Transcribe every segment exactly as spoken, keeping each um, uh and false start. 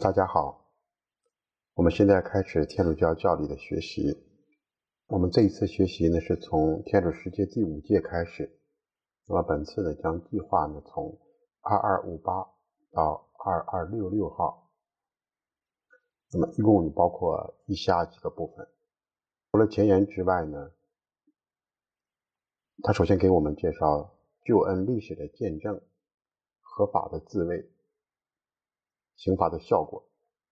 大家好，我们现在开始天主教教理的学习。我们这一次学习呢是从天主十诫第五诫开始，那么本次呢将计划呢从二二五八到二二六六号，那么一共包括以下几个部分。除了前言之外呢，他首先给我们介绍救恩历史的见证、合法的自卫、刑罚的效果。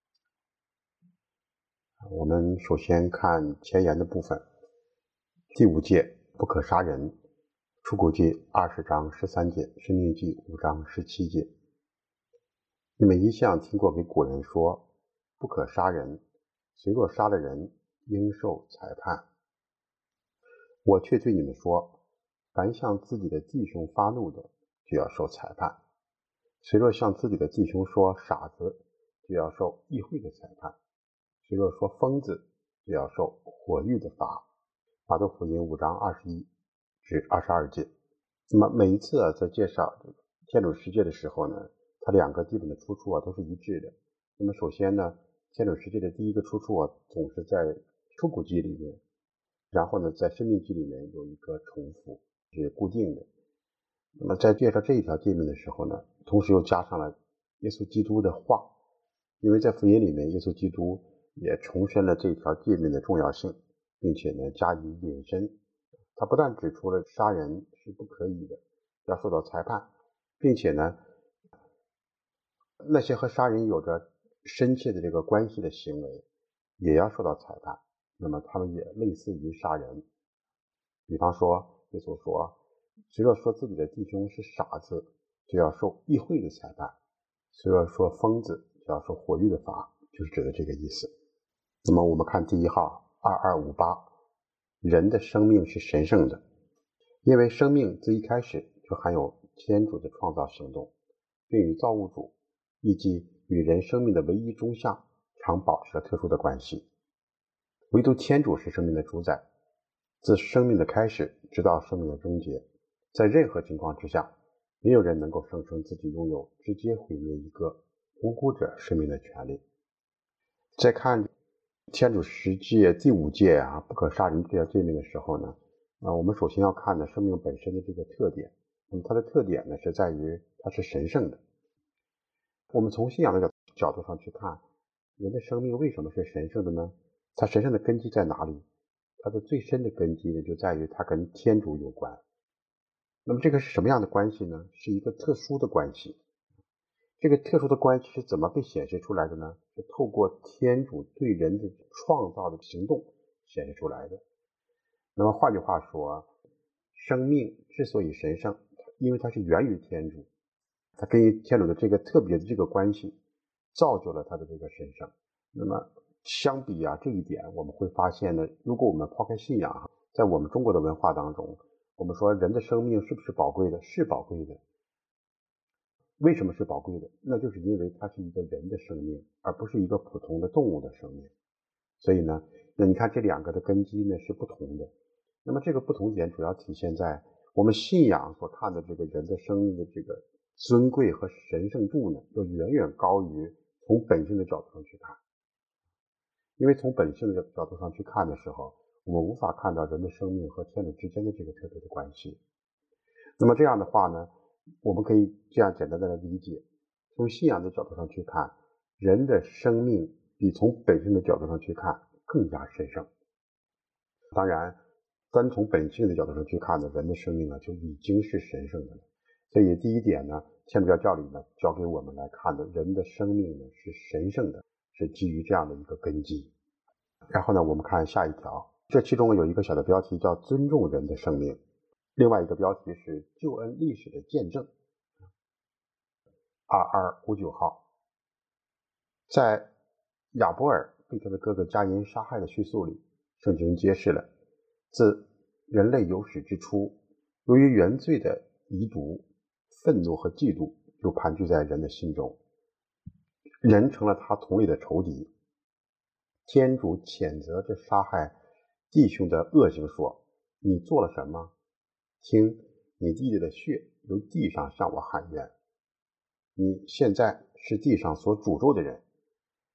我们首先看前言的部分。第五诫不可杀人，出谷记二十章十三节，申命记五章十七节。你们一向听过给古人说，不可杀人，谁若杀了人，应受裁判。我却对你们说，凡向自己的弟兄发怒的，就要受裁判；谁若向自己的弟兄说傻子，就要受议会的裁判；谁若说疯子，就要受火狱的罚。马窦福音五章二十一至二十二节。那么每一次啊，在介绍这个天主十诫的时候呢，它两个基本的出处啊都是一致的。那么首先呢，天主十诫的第一个出处啊总是在出谷记里面，然后呢在申命记里面有一个重复，是固定的。那么在介绍这一条诫命的时候呢，同时又加上了耶稣基督的话，因为在福音里面耶稣基督也重申了这一条诫命的重要性，并且呢加以引申。他不但指出了杀人是不可以的，要受到裁判，并且呢那些和杀人有着深切的这个关系的行为也要受到裁判，那么他们也类似于杀人。比方说耶稣说，谁若说自己的弟兄是傻子，就要受议会的裁判；谁若说疯子，就要受火狱的罚，就是指的这个意思。那么我们看第一号二二五八，人的生命是神圣的，因为生命自一开始就含有天主的创造行动，并与造物主以及与人生命的唯一中相常保持了特殊的关系。唯独天主是生命的主宰，自生命的开始直到生命的终结，在任何情况之下，没有人能够声称自己拥有直接毁灭一个无辜者生命的权利。再看天主十诫第五诫啊，不可杀人这条诫命的时候呢，啊，我们首先要看的生命本身的这个特点。那么它的特点呢，是在于它是神圣的。我们从信仰的角度上去看，人的生命为什么是神圣的呢？它神圣的根基在哪里？它的最深的根基呢，就在于它跟天主有关。那么这个是什么样的关系呢？是一个特殊的关系。这个特殊的关系是怎么被显示出来的呢？是透过天主对人的创造的行动显示出来的。那么换句话说，生命之所以神圣，因为它是源于天主，它跟天主的这个特别的这个关系造就了它的这个神圣。那么相比啊这一点，我们会发现呢，如果我们抛开信仰，在我们中国的文化当中，我们说人的生命是不是宝贵的？是宝贵的。为什么是宝贵的？那就是因为它是一个人的生命，而不是一个普通的动物的生命。所以呢，那你看这两个的根基呢是不同的。那么这个不同点主要体现在我们信仰所看的这个人的生命的这个尊贵和神圣度呢，要远远高于从本性的角度上去看。因为从本性的角度上去看的时候，我们无法看到人的生命和天主之间的这个特别的关系。那么这样的话呢，我们可以这样简单的来理解，从信仰的角度上去看，人的生命比从本性的角度上去看更加神圣。当然单从本性的角度上去看呢，人的生命呢就已经是神圣的了。所以第一点呢，天主教教理呢教给我们来看的，人的生命呢是神圣的，是基于这样的一个根基。然后呢，我们看下一条，这其中有一个小的标题叫尊重人的生命，另外一个标题是救恩历史的见证。二二五九号，在亚伯尔被他的哥哥加因杀害的叙述里，圣经揭示了自人类有史之初，由于原罪的遗毒、愤怒和嫉妒就盘踞在人的心中，人成了他同类的仇敌。天主谴责这杀害弟兄的恶行说，你做了什么？听，你弟弟的血由地上向我喊冤。你现在是地上所诅咒的人，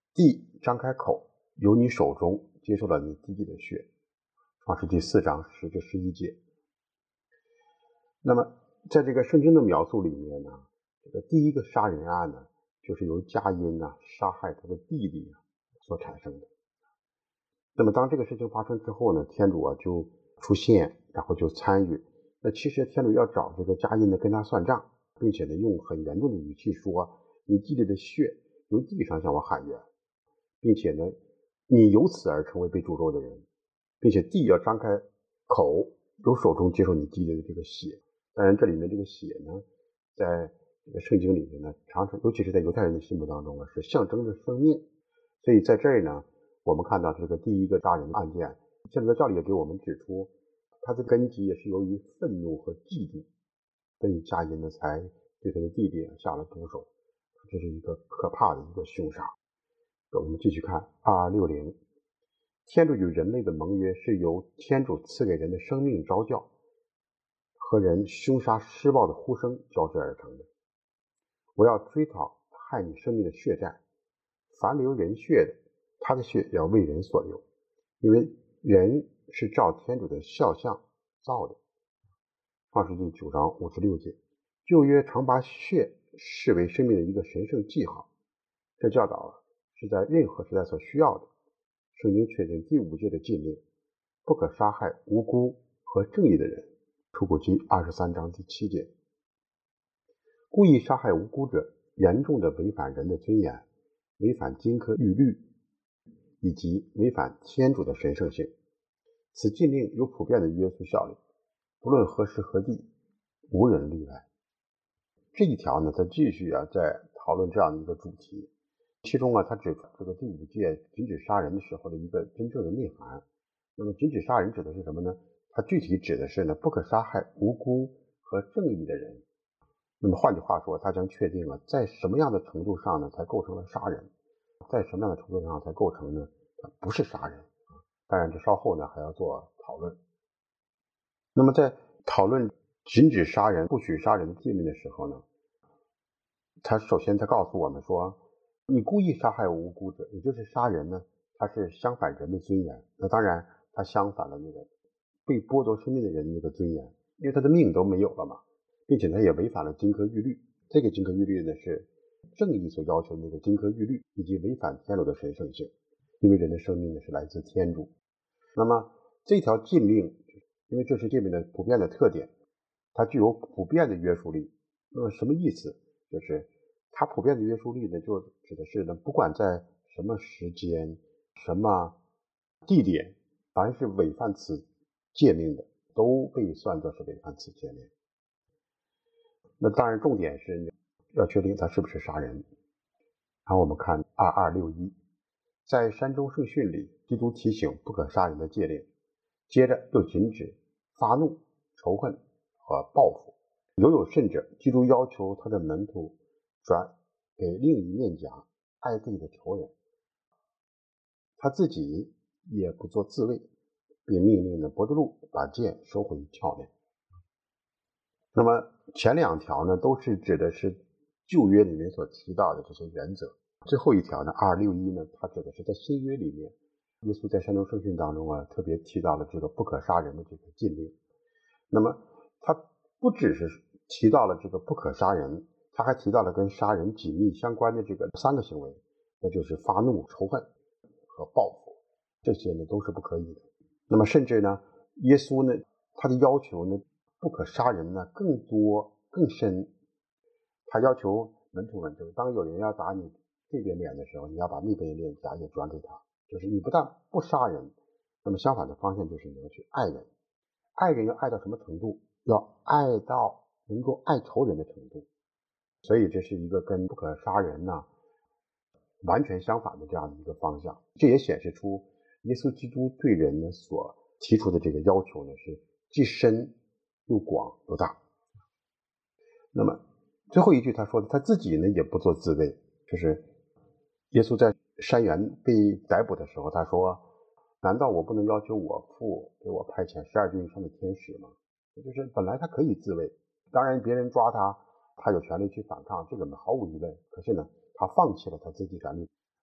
地张开口，由你手中接受了你弟弟的血。创世纪四章十至十一节。那么在这个圣经的描述里面呢，这个第一个杀人案呢，就是由加因呢杀害他的弟弟所产生的。那么当这个事情发生之后呢，天主啊就出现，然后就参与。那其实天主要找这个加因呢跟他算账，并且呢用很严重的语气说，你弟弟的血由地上向我喊冤，并且呢你由此而成为被诅咒的人，并且地要张开口，由手中接受你弟弟的这个血。当然这里面这个血呢，在这个圣经里面呢，常常尤其是在犹太人的心目当中啊，是象征着生命。所以在这儿呢，我们看到这个第一个杀人案件，现在教理也给我们指出，它的根基也是由于愤怒和嫉妒，所以加因呢才对他的弟弟下了毒手。这是一个可怕的一个凶杀。我们继续看二二六零，天主与人类的盟约是由天主赐给人的生命召叫和人凶杀施暴的呼声交织而成的。我要追讨害你生命的血债，凡流人血的，他的血要为人所流，因为人是照天主的肖像造的。创世纪九章五十六节。旧约常把血视为生命的一个神圣记号，这教导啊是在任何时代所需要的。圣经确定第五诫的禁令，不可杀害无辜和正义的人。出谷记二十三章第七节。故意杀害无辜者，严重的违反人的尊严，违反金科玉律，以及违反天主的神圣性。此禁令有普遍的约束效力，不论何时何地，无人例外。这一条呢，它继续啊在讨论这样的一个主题，其中啊，它指出这个第五诫禁止杀人的时候的一个真正的内涵。那么禁止杀人指的是什么呢？它具体指的是呢，不可杀害无辜和正义的人。那么换句话说，它将确定了在什么样的程度上呢才构成了杀人，在什么样的程度上才构成呢它不是杀人。当然这稍后呢还要做讨论。那么在讨论禁止杀人不许杀人的诫命的时候呢，他首先他告诉我们说，你故意杀害无辜者，也就是杀人呢，它是相反人的尊严。那当然它相反了那个被剥夺生命的人的那个尊严，因为他的命都没有了嘛，并且他也违反了金科玉律。这个金科玉律呢是正义所要求的那个金科玉律，以及违反天主的神圣性，因为人的生命呢是来自天主。那么这条禁令，因为这是诫命的普遍的特点，它具有普遍的约束力。那么什么意思？就是它普遍的约束力呢，就指的是呢，不管在什么时间、什么地点，凡是违反此诫命的，都被算作是违反此诫命。那当然重点是要确定他是不是杀人。然后我们看二二六一，在山中圣训里，基督提醒不可杀人的诫令，接着又禁止发怒、仇恨和报复。犹有甚者，基督要求他的门徒转给另一面颊爱自己的仇人，他自己也不做自卫，并命令呢伯多禄把剑收回鞘内。那么前两条呢，都是指的是旧约里面所提到的这些原则。最后一条呢，二六一呢，它指的是在新约里面，耶稣在山中圣训当中啊，特别提到了这个不可杀人的这个禁令。那么他不只是提到了这个不可杀人，他还提到了跟杀人紧密相关的这个三个行为，那就是发怒、仇恨和报复，这些呢都是不可以的。那么甚至呢，耶稣呢，他的要求呢，不可杀人呢更多更深。他要求门徒们，就是当有人要打你这边脸的时候，你要把那边脸颊也转给他，就是你不但不杀人，那么相反的方向就是你要去爱人。爱人要爱到什么程度？要爱到能够爱仇人的程度。所以这是一个跟不可杀人呢完全相反的这样的一个方向。这也显示出耶稣基督对人呢所提出的这个要求呢是既深又广又大。那么最后一句他说的，他自己呢也不做自卫，就是耶稣在山园被逮捕的时候，他说，难道我不能要求我父给我派遣十二军以上的天使吗？也就是本来他可以自卫，当然别人抓他，他有权利去反抗，这个毫无疑问。可是呢，他放弃了他自己的力，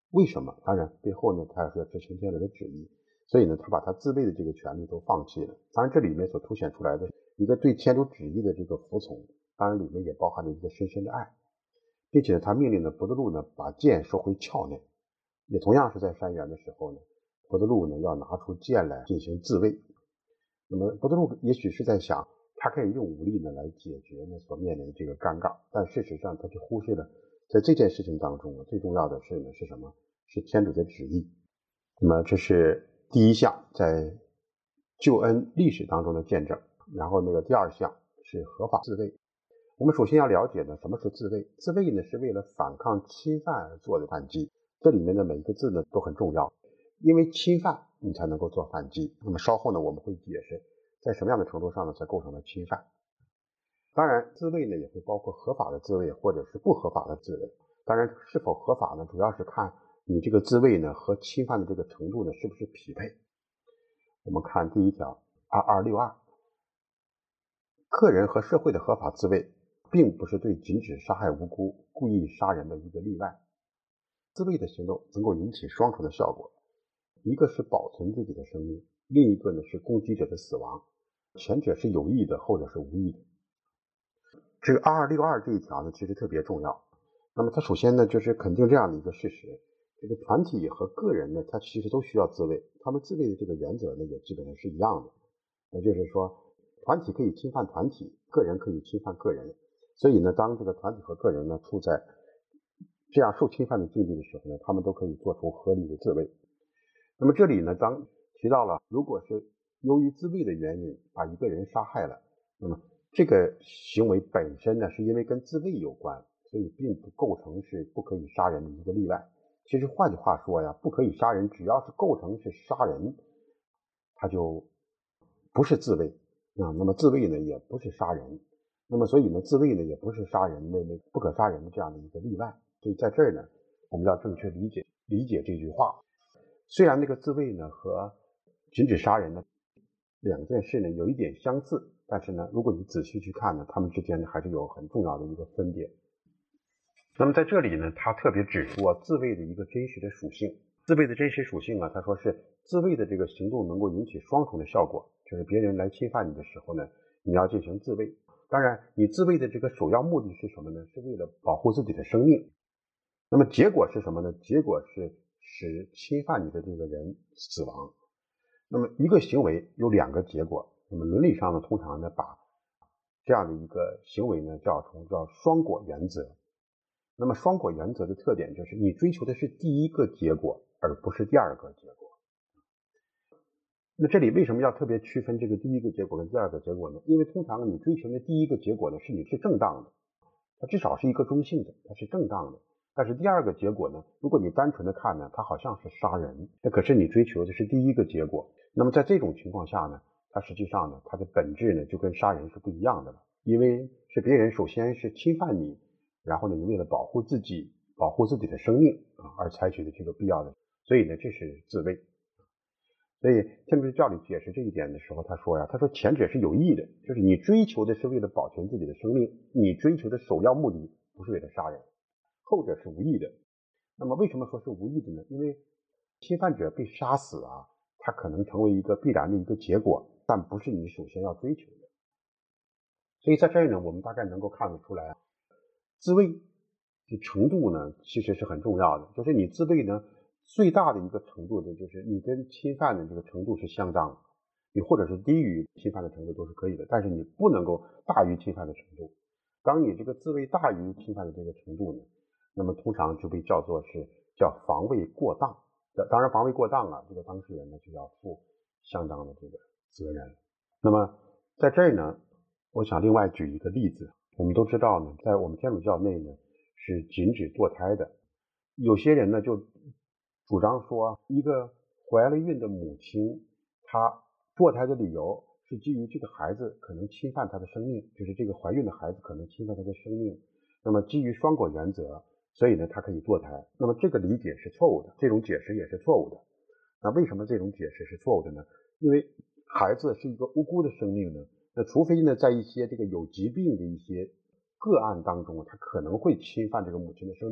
为什么？当然背后呢，他是要执行天主的旨意，所以呢，他把他自卫的这个权利都放弃了。当然，这里面所凸显出来的一个对天主旨意的这个服从，当然里面也包含了一个深深的爱，并且他命令呢伯多禄呢把剑收回鞘内，也同样是在山原的时候呢，伯多禄呢要拿出剑来进行自卫。那么伯多禄也许是在想，他可以用武力呢来解决呢所面临的这个尴尬，但事实上他就忽视了，在这件事情当中最重要的是呢是什么？是天主的旨意。那么这是第一项在救恩历史当中的见证。然后那个第二项是合法自卫。我们首先要了解呢什么是自卫。自卫呢是为了反抗侵犯而做的反击，这里面的每一个字呢都很重要，因为侵犯你才能够做反击。那么稍后呢我们会解释在什么样的程度上呢才构成了侵犯。当然自卫呢也会包括合法的自卫或者是不合法的自卫。当然是否合法呢主要是看你这个自卫呢和侵犯的这个程度呢是不是匹配。我们看第一条二二六二，个人和社会的合法自卫并不是对禁止杀害无辜、故意杀人的一个例外。自卫的行动能够引起双重的效果，一个是保存自己的生命，另一个呢是攻击者的死亡，前者是有意的，后者是无意的。这个二二六二这一条呢其实特别重要。那么它首先呢就是肯定这样的一个事实，这个团体和个人呢它其实都需要自卫，他们自卫的这个原则呢也基本上是一样的，那就是说团体可以侵犯团体，个人可以侵犯个人。所以呢当这个团体和个人呢处在这样受侵犯的境地的时候呢，他们都可以做出合理的自卫。那么这里呢当提到了如果是由于自卫的原因把一个人杀害了，那么这个行为本身呢是因为跟自卫有关，所以并不构成是不可以杀人的一个例外。其实换句话说呀，不可以杀人只要是构成是杀人，它就不是自卫啊。那么自卫呢也不是杀人，那么所以呢自卫呢也不是杀人的那不可杀人的这样的一个例外。所以在这儿呢我们要正确理解理解这句话。虽然这个自卫呢和禁止杀人呢两件事呢有一点相似，但是呢如果你仔细去看呢，它们之间呢还是有很重要的一个分别。那么在这里呢他特别指出啊自卫的一个真实的属性。自卫的真实属性啊，他说是自卫的这个行动能够引起双重的效果，就是别人来侵犯你的时候呢，你要进行自卫。当然你自卫的这个首要目的是什么呢？是为了保护自己的生命。那么结果是什么呢？结果是使侵犯你的这个人死亡。那么一个行为有两个结果，那么伦理上呢通常呢把这样的一个行为呢叫成叫双果原则。那么双果原则的特点就是你追求的是第一个结果而不是第二个结果。那这里为什么要特别区分这个第一个结果跟第二个结果呢？因为通常你追求的第一个结果呢是你是正当的，它至少是一个中性的，它是正当的。但是第二个结果呢，如果你单纯的看呢，它好像是杀人，那可是你追求的是第一个结果。那么在这种情况下呢，它实际上呢它的本质呢就跟杀人是不一样的了，因为是别人首先是侵犯你，然后呢你为了保护自己保护自己的生命啊而采取的这个必要的，所以呢这是自卫。所以天主教里解释这一点的时候，他说呀，他说前者是有益的，就是你追求的是为了保全自己的生命，你追求的首要目的不是为了杀人，后者是无益的。那么为什么说是无益的呢？因为侵犯者被杀死啊，它可能成为一个必然的一个结果，但不是你首先要追求的。所以在这儿呢，我们大概能够看得出来，自卫的程度呢其实是很重要的，就是你自卫呢最大的一个程度呢就是你跟侵犯的这个程度是相当的，你或者是低于侵犯的程度都是可以的，但是你不能够大于侵犯的程度。当你这个自卫大于侵犯的这个程度呢，那么通常就被叫做是叫防卫过当。当然防卫过当啊，这个当事人呢就要负相当的这个责任。那么在这儿呢，我想另外举一个例子。我们都知道呢，在我们天主教内呢是禁止堕胎的。有些人呢就主张说，一个怀了孕的母亲，她堕胎的理由是基于这个孩子可能侵犯她的生命，就是这个怀孕的孩子可能侵犯她的生命。那么基于双果原则，所以呢她可以堕胎。那么这个理解是错误的，这种解释也是错误的。那为什么这种解释是错误的呢？因为孩子是一个无辜的生命呢，那除非呢在一些这个有疾病的一些个案当中，他可能会侵犯这个母亲的生命，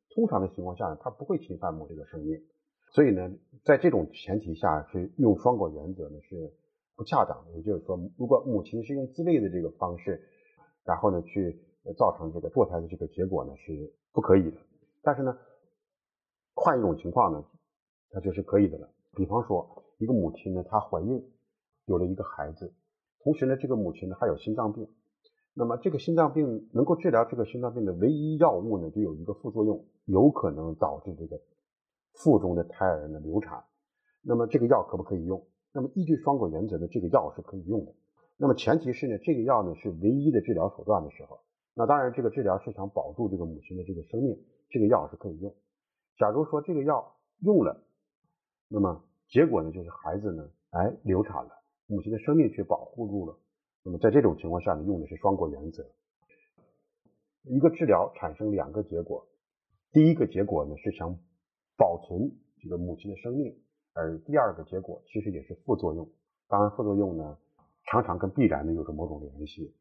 通常的情况下呢，他不会侵犯母亲的生命。所以呢，在这种前提下，是用双果原则呢是不恰当的。也就是说，如果母亲是用自卫的这个方式，然后呢去造成这个堕胎的这个结果呢，是不可以的。但是呢，换一种情况呢，它就是可以的了。比方说，一个母亲呢，她怀孕有了一个孩子，同时呢，这个母亲呢还有心脏病。那么这个心脏病能够治疗这个心脏病的唯一药物呢，就有一个副作用，有可能导致这个腹中的胎儿呢流产。那么这个药可不可以用？那么依据双果原则呢，这个药是可以用的。那么前提是呢，这个药呢是唯一的治疗手段的时候，那当然这个治疗是想保住这个母亲的这个生命，这个药是可以用。假如说这个药用了，那么结果呢就是孩子呢哎流产了，母亲的生命却保护住了。那么在这种情况下呢，用的是双果原则。一个治疗产生两个结果，第一个结果呢是想保存这个母亲的生命，而第二个结果其实也是副作用。当然副作用呢常常跟必然呢有着某种联系。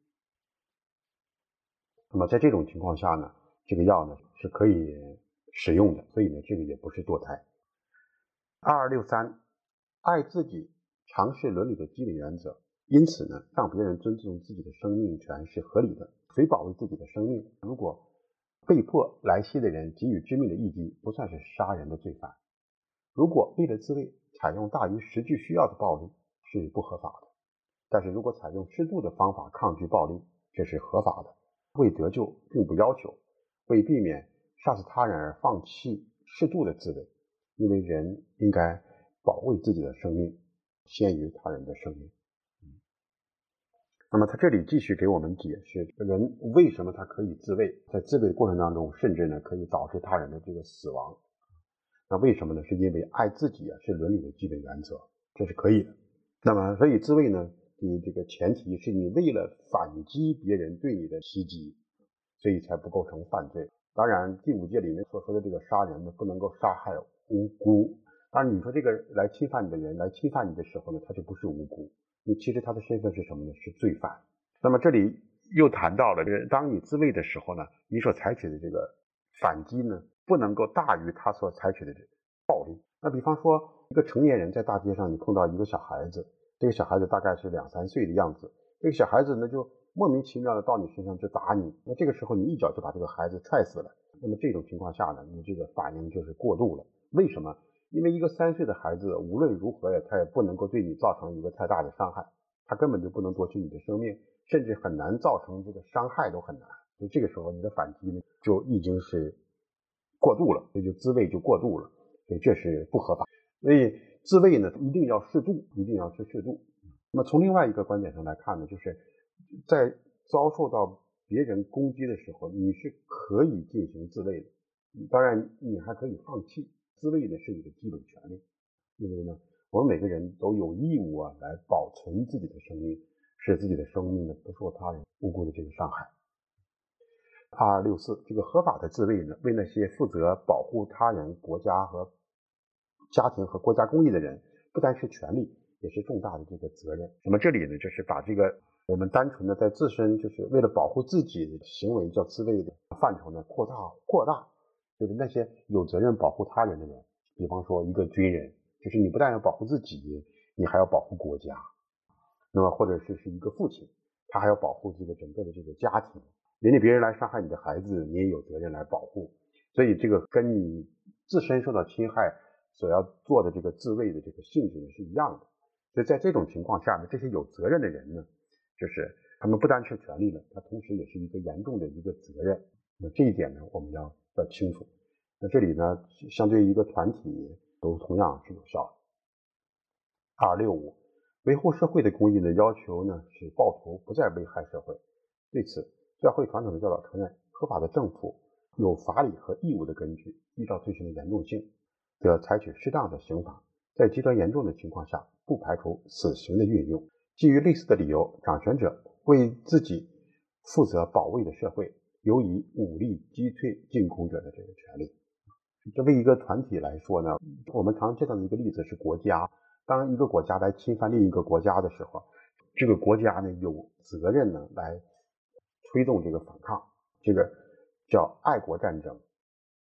那么在这种情况下呢，这个药呢是可以使用的，所以呢这个也不是堕胎。二二六三，爱自己常是伦理的基本原则，因此呢，让别人尊重自己的生命权是合理的。谁保卫自己的生命，如果被迫来袭的人给予致命的一击，不算是杀人的罪犯。如果为了自卫采用大于实际需要的暴力，是不合法的。但是如果采用适度的方法抗拒暴力，这是合法的。为得救并不要求，为避免杀死他人而放弃适度的自卫，因为人应该保卫自己的生命，先于他人的生命。那么他这里继续给我们解释人为什么他可以自卫，在自卫的过程当中甚至呢可以导致他人的这个死亡。那为什么呢？是因为爱自己啊是伦理的基本原则，这是可以的。那么所以自卫呢，你这个前提是你为了反击别人对你的袭击，所以才不构成犯罪。当然第五戒里面所说的这个杀人呢，不能够杀害无辜。当然你说这个来侵犯你的人来侵犯你的时候呢，他就不是无辜，你其实他的身份是什么呢？是罪犯。那么这里又谈到了，当你自卫的时候呢，你所采取的这个反击呢，不能够大于他所采取的这个暴力。那比方说一个成年人在大街上，你碰到一个小孩子，这个小孩子大概是两三岁的样子，这个小孩子呢就莫名其妙的到你身上就打你，那这个时候你一脚就把这个孩子踹死了。那么这种情况下呢，你这个反应就是过度了。为什么？因为一个三岁的孩子无论如何呀，他也不能够对你造成一个太大的伤害，他根本就不能夺取你的生命，甚至很难造成这个伤害都很难。所以这个时候你的反击呢就已经是过度了，所以就自卫就过度了，所以这是不合法。所以自卫呢一定要适度，一定要是适度。那么从另外一个观点上来看呢，就是在遭受到别人攻击的时候，你是可以进行自卫的，当然你还可以放弃。自卫呢是你的基本权利，因为呢我们每个人都有义务啊来保存自己的生命，使自己的生命呢不受他人无辜的这个伤害。二二六四，这个合法的自卫呢，为那些负责保护他人、国家和家庭和国家公益的人，不单是权利，也是重大的这个责任。那么这里呢，就是把这个我们单纯的在自身就是为了保护自己的行为叫自卫的范畴呢扩大扩大，就是那些有责任保护他人的人，比方说一个军人，就是你不但要保护自己，你还要保护国家。那么或者是是一个父亲，他还要保护这个整个的这个家庭。人家别人来伤害你的孩子，你也有责任来保护。所以这个跟你自身受到侵害所要做的这个自卫的这个性质呢是一样的。所以在这种情况下呢，这些有责任的人呢，就是他们不单是权利了，他同时也是一个严重的一个责任。那这一点呢，我们要要清楚。那这里呢，相对于一个团体都同样是有效的。二六五，维护社会的公益的要求呢是报仇不再危害社会。对此，教会传统的教导承认，合法的政府有法理和义务的根据，依照罪行的严重性，则采取适当的刑罚。在极端严重的情况下，不排除死刑的运用。基于类似的理由，掌权者为自己负责保卫的社会，有以武力击退进攻者的这个权利。这为一个团体来说呢，我们常见到的一个例子是国家。当一个国家来侵犯另一个国家的时候，这个国家呢有责任呢来推动这个反抗，这个叫爱国战争。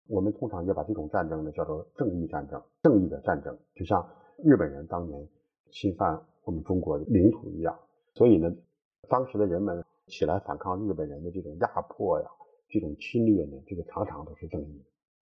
我们通常也把这种战争呢叫做正义战争，正义的战争，就像日本人当年侵犯我们中国的领土一样。所以呢，当时的人们起来反抗日本人的这种压迫呀，这种侵略呢，这个常常都是正义的。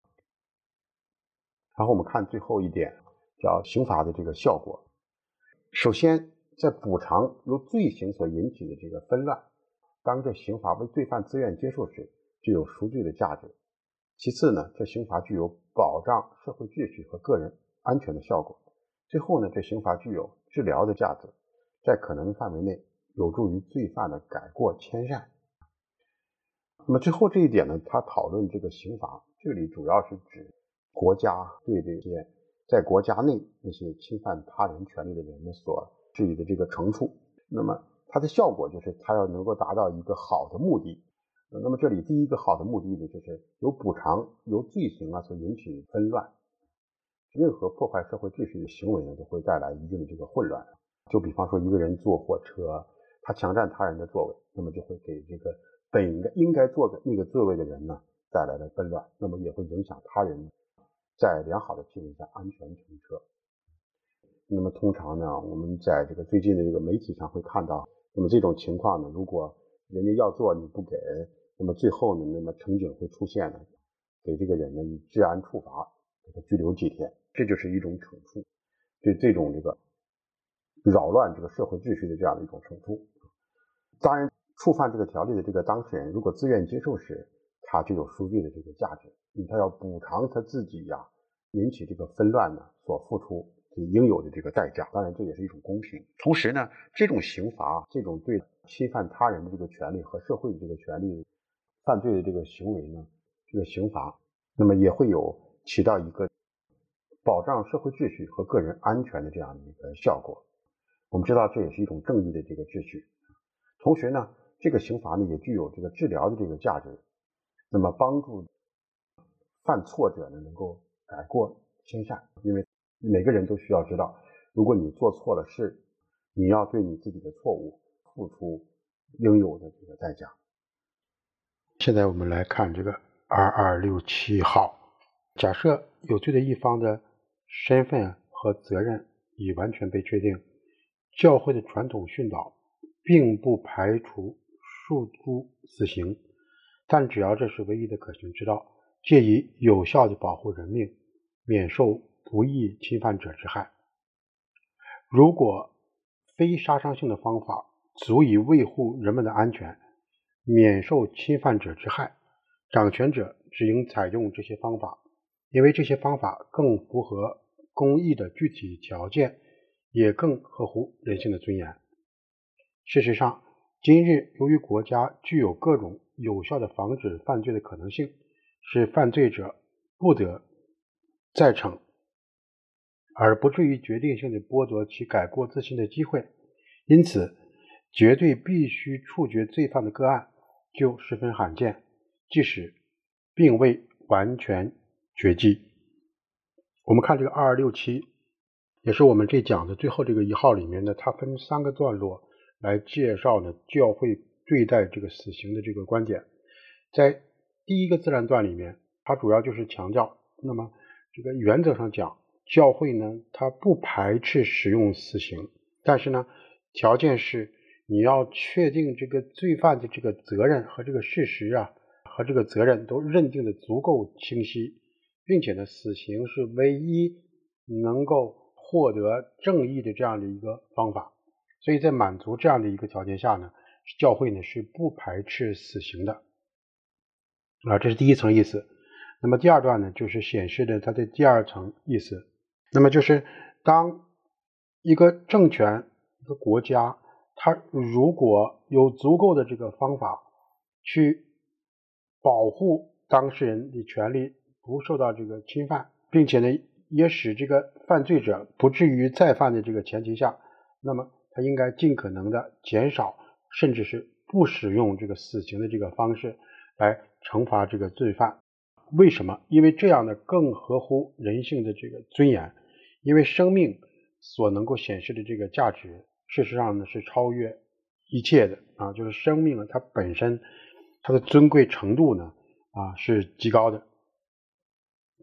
然后我们看最后一点，叫刑罚的这个效果。首先，在补偿由罪行所引起的这个纷乱，当这刑罚为罪犯自愿接受时，具有赎罪的价值。其次呢，这刑罚具有保障社会秩序和个人安全的效果。最后呢，这刑罚具有治疗的价值，在可能范围内有助于罪犯的改过迁善。那么最后这一点呢，他讨论这个刑罚，这里主要是指国家对这些在国家内那些侵犯他人权利的人呢所治理的这个惩处。那么它的效果就是它要能够达到一个好的目的。那么这里第一个好的目的呢，就是由补偿由罪行啊所引起的纷乱。任何破坏社会秩序的行为呢，都会带来一定的这个混乱。就比方说一个人坐火车，他强占他人的座位，那么就会给这个本应该应该坐的那个座位的人呢带来了纷乱，那么也会影响他人在良好的气氛下安全乘车。那么通常呢，我们在这个最近的这个媒体上会看到，那么这种情况呢，如果人家要坐你不给，那么最后呢，那么乘警会出现呢，给这个人呢以治安处罚，给他拘留几天，这就是一种惩处，对这种这个扰乱这个社会秩序的这样的一种惩处。当然，触犯这个条例的这个当事人，如果自愿接受时，他就有赎罪的这个价值，他要补偿他自己呀、啊、引起这个纷乱呢所付出应有的这个代价。当然，这也是一种公平。同时呢，这种刑罚，这种对侵犯他人的这个权利和社会的这个权利犯罪的这个行为呢，这个刑罚，那么也会有起到一个保障社会秩序和个人安全的这样的一个效果。我们知道这也是一种正义的这个秩序。同时呢，这个刑罚呢也具有这个治疗的这个价值，那么帮助犯错者呢能够改过迁善。因为每个人都需要知道，如果你做错了事，你要对你自己的错误付出应有的这个代价。现在我们来看这个二二六七号，假设有罪的一方的身份和责任已完全被确定，教会的传统训导并不排除诉诸死刑，但只要这是唯一的可行之道，借以有效地保护人命，免受不义侵犯者之害。如果非杀伤性的方法足以维护人们的安全，免受侵犯者之害，掌权者只应采用这些方法，因为这些方法更符合公义的具体条件，也更合乎人性的尊严。事实上，今日由于国家具有各种有效的防止犯罪的可能性，使犯罪者不得再惩，而不至于决定性的剥夺其改过自新的机会。因此，绝对必须处决罪犯的个案就十分罕见，即使并未完全绝迹。我们看这个二二六七，也是我们这讲的最后这个一号里面呢，它分三个段落来介绍呢教会对待这个死刑的这个观点。在第一个自然段里面，它主要就是强调，那么这个原则上讲，教会呢它不排斥使用死刑，但是呢条件是你要确定这个罪犯的这个责任和这个事实啊和这个责任都认定的足够清晰，并且呢死刑是唯一能够获得正义的这样的一个方法。所以在满足这样的一个条件下呢，教会呢是不排斥死刑的啊，这是第一层意思。那么第二段呢，就是显示的它的第二层意思。那么就是当一个政权、一个国家，它如果有足够的这个方法去保护当事人的权利不受到这个侵犯，并且呢也使这个犯罪者不至于再犯的这个前提下，那么他应该尽可能的减少甚至是不使用这个死刑的这个方式来惩罚这个罪犯。为什么？因为这样呢更合乎人性的这个尊严，因为生命所能够显示的这个价值事实上呢是超越一切的啊，就是生命它本身它的尊贵程度呢啊是极高的。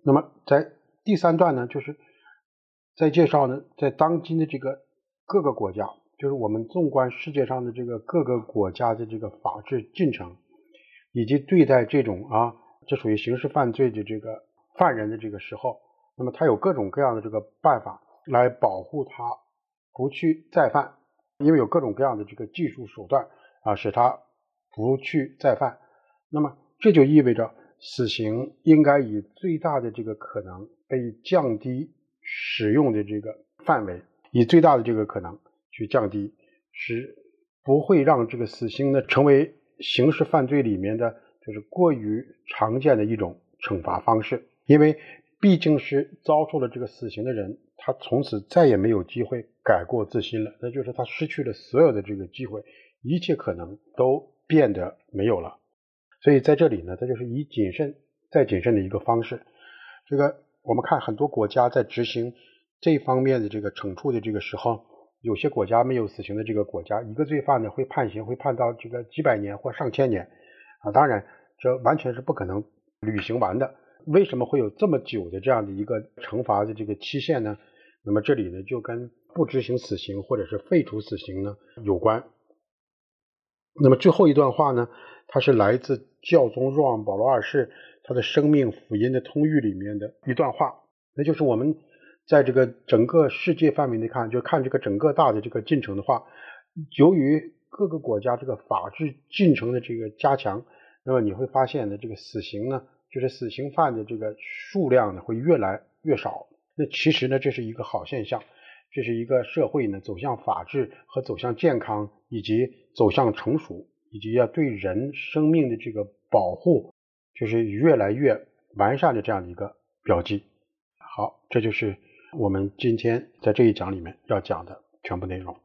那么在第三段呢，就是在介绍呢，在当今的这个各个国家，就是我们纵观世界上的这个各个国家的这个法治进程，以及对待这种啊，这属于刑事犯罪的这个犯人的这个时候，那么他有各种各样的这个办法来保护他不去再犯，因为有各种各样的这个技术手段啊，使他不去再犯。那么这就意味着死刑应该以最大的这个可能被降低使用的这个范围，以最大的这个可能去降低，使不会让这个死刑呢成为刑事犯罪里面的就是过于常见的一种惩罚方式。因为毕竟是遭受了这个死刑的人，他从此再也没有机会改过自新了，那就是他失去了所有的这个机会，一切可能都变得没有了。所以在这里呢，它就是以谨慎再谨慎的一个方式。这个我们看很多国家在执行这方面的这个惩处的这个时候，有些国家没有死刑的这个国家，一个罪犯呢会判刑会判到这个几百年或上千年啊，当然这完全是不可能履行完的。为什么会有这么久的这样的一个惩罚的这个期限呢？那么这里呢就跟不执行死刑或者是废除死刑呢有关。那么最后一段话呢，它是来自教宗若望保罗二世他的生命福音的通谕里面的一段话，那就是我们在这个整个世界范围内看，就看这个整个大的这个进程的话，由于各个国家这个法治进程的这个加强，那么你会发现呢，这个死刑呢，就是死刑犯的这个数量呢会越来越少。那其实呢，这是一个好现象，这是一个社会呢走向法治和走向健康，以及走向成熟，以及要对人生命的这个保护，就是越来越完善的这样的一个标记。好，这就是我们今天在这一讲里面要讲的全部内容。